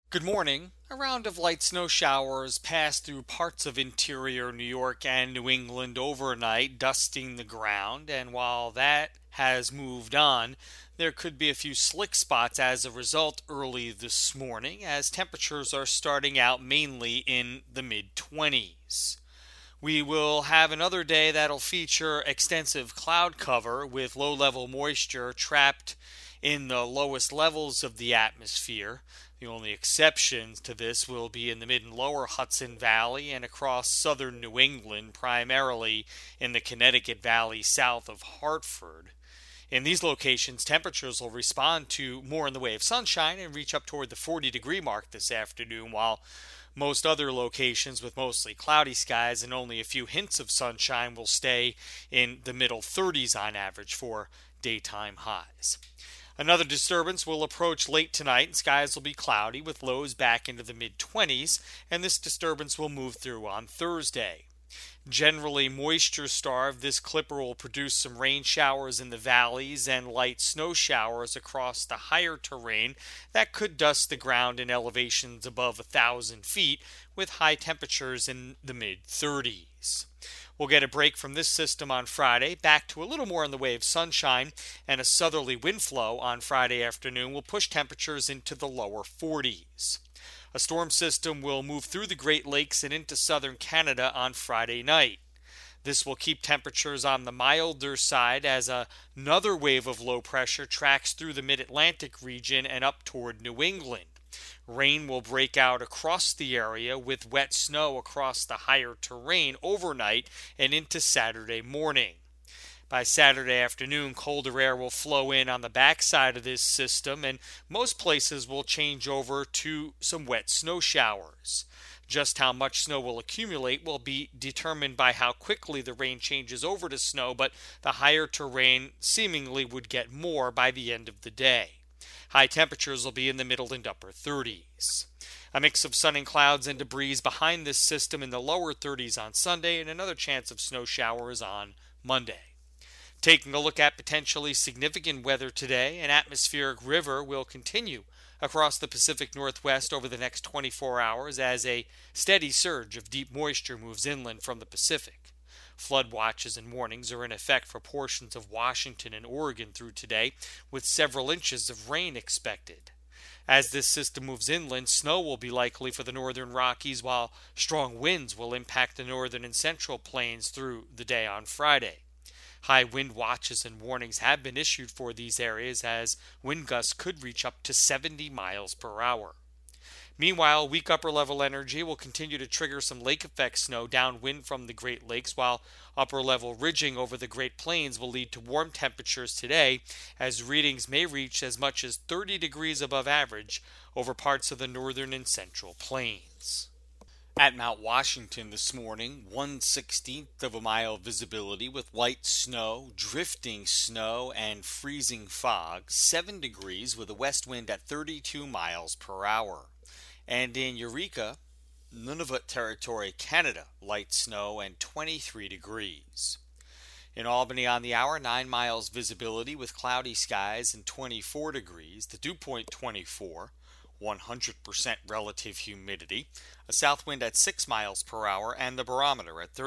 Good morning. A round of light snow showers passed through parts of interior New York and New England overnight, dusting the ground, and while that has moved on, there could be a few slick spots as a result early this morning, as temperatures are starting out mainly in the mid 20s. We will have another day that'll feature extensive cloud cover with low level moisture trapped in the lowest levels of the atmosphere. The only exceptions to this will be in the mid and lower Hudson Valley and across southern New England, primarily in the Connecticut Valley south of Hartford. In these locations, temperatures will respond to more in the way of sunshine and reach up toward the 40-degree mark this afternoon, while most other locations with mostly cloudy skies and only a few hints of sunshine will stay in the middle 30s on average for daytime highs. Another disturbance will approach late tonight and skies will be cloudy with lows back into the mid 20s, and this disturbance will move through on Thursday. Generally moisture starved, this clipper will produce some rain showers in the valleys and light snow showers across the higher terrain that could dust the ground in elevations above 1,000 feet with high temperatures in the mid 30s. We'll get a break from this system on Friday, back to a little more in the way of sunshine, and a southerly wind flow on Friday afternoon will push temperatures into the lower 40s. A storm system will move through the Great Lakes and into southern Canada on Friday night. This will keep temperatures on the milder side as another wave of low pressure tracks through the mid-Atlantic region and up toward New England. Rain will break out across the area with wet snow across the higher terrain overnight and into Saturday morning. By Saturday afternoon, colder air will flow in on the backside of this system, and most places will change over to some wet snow showers. Just how much snow will accumulate will be determined by how quickly the rain changes over to snow, but the higher terrain seemingly would get more by the end of the day. High temperatures will be in the middle and upper 30s. A mix of sun and clouds and debris behind this system in the lower 30s on Sunday, and another chance of snow showers on Monday. Taking a look at potentially significant weather today, an atmospheric river will continue across the Pacific Northwest over the next 24 hours as a steady surge of deep moisture moves inland from the Pacific. Flood watches and warnings are in effect for portions of Washington and Oregon through today, with several inches of rain expected. As this system moves inland, snow will be likely for the northern Rockies, while strong winds will impact the northern and central plains through the day on Friday. High wind watches and warnings have been issued for these areas as wind gusts could reach up to 70 miles per hour. Meanwhile, weak upper level energy will continue to trigger some lake effect snow downwind from the Great Lakes, while upper level ridging over the Great Plains will lead to warm temperatures today as readings may reach as much as 30 degrees above average over parts of the northern and central plains. At Mount Washington this morning, 1/16th of a mile visibility with light snow, drifting snow, and freezing fog, 7 degrees with a west wind at 32 miles per hour. And in Eureka, Nunavut Territory, Canada, light snow and 23 degrees. In Albany on the hour, 9 miles visibility with cloudy skies and 24 degrees, the dew point 24. 100% relative humidity, a south wind at 6 miles per hour, and the barometer at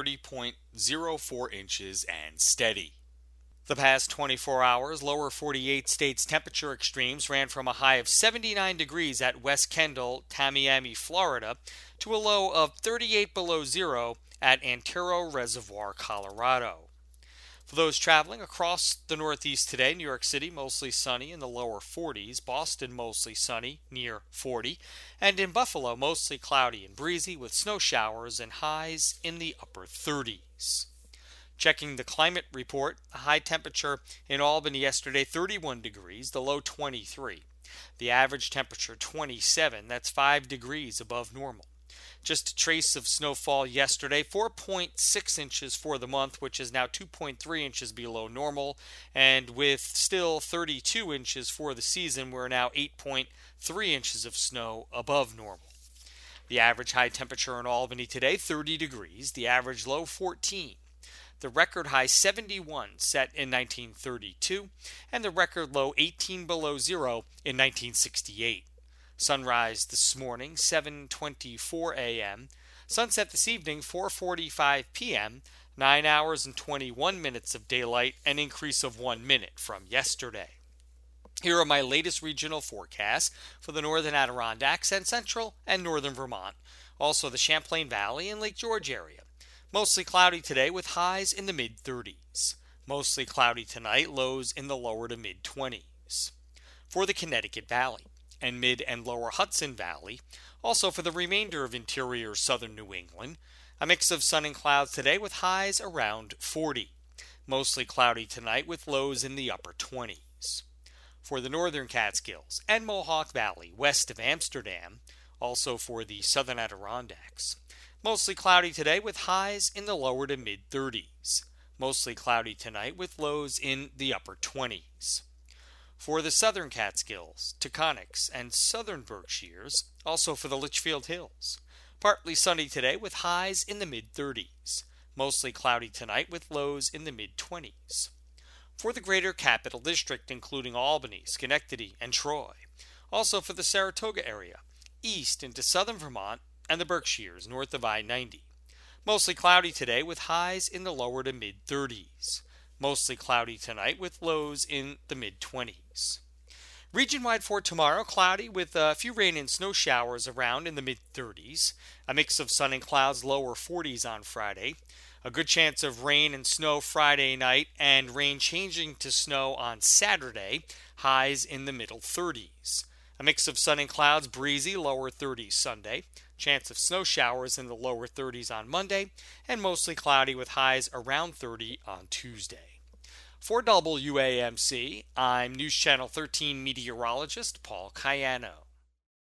30.04 inches and steady. The past 24 hours, lower 48 states temperature extremes ran from a high of 79 degrees at West Kendall, Tamiami, Florida, to a low of 38 below zero at Antero Reservoir, Colorado. For those traveling across the Northeast today, New York City mostly sunny in the lower 40s, Boston mostly sunny near 40, and in Buffalo mostly cloudy and breezy with snow showers and highs in the upper 30s. Checking the climate report, the high temperature in Albany yesterday 31 degrees, the low 23. The average temperature 27, that's 5 degrees above normal. Just a trace of snowfall yesterday, 4.6 inches for the month, which is now 2.3 inches below normal. And with still 32 inches for the season, we're now 8.3 inches of snow above normal. The average high temperature in Albany today, 30 degrees. The average low, 14. The record high 71 set in 1932, and the record low 18 below zero in 1968. Sunrise this morning, 7:24 a.m. Sunset this evening, 4:45 p.m. 9 hours and 21 minutes of daylight, an increase of 1 minute from yesterday. Here are my latest regional forecasts for the northern Adirondacks and central and northern Vermont, also the Champlain Valley and Lake George area. Mostly cloudy today with highs in the mid-30s. Mostly cloudy tonight, lows in the lower to mid-20s. For the Connecticut Valley and mid and lower Hudson Valley, also for the remainder of interior southern New England, a mix of sun and clouds today with highs around 40. Mostly cloudy tonight with lows in the upper 20s. For the northern Catskills and Mohawk Valley west of Amsterdam, also for the southern Adirondacks, mostly cloudy today with highs in the lower to mid-30s. Mostly cloudy tonight with lows in the upper 20s. For the southern Catskills, Taconics, and southern Berkshires, also for the Litchfield Hills, partly sunny today with highs in the mid-30s. Mostly cloudy tonight with lows in the mid-20s. For the greater Capital District, including Albany, Schenectady, and Troy, also for the Saratoga area, east into southern Vermont, and the Berkshires north of I-90. Mostly cloudy today with highs in the lower to mid-30s. Mostly cloudy tonight with lows in the mid-20s. Region-wide for tomorrow, cloudy with a few rain and snow showers around in the mid-30s. A mix of sun and clouds, lower 40s on Friday. A good chance of rain and snow Friday night and rain changing to snow on Saturday, highs in the middle 30s. A mix of sun and clouds, breezy, lower 30s Sunday. Chance of snow showers in the lower 30s on Monday, and mostly cloudy with highs around 30 on Tuesday. For WAMC, I'm News Channel 13 meteorologist Paul Cayano.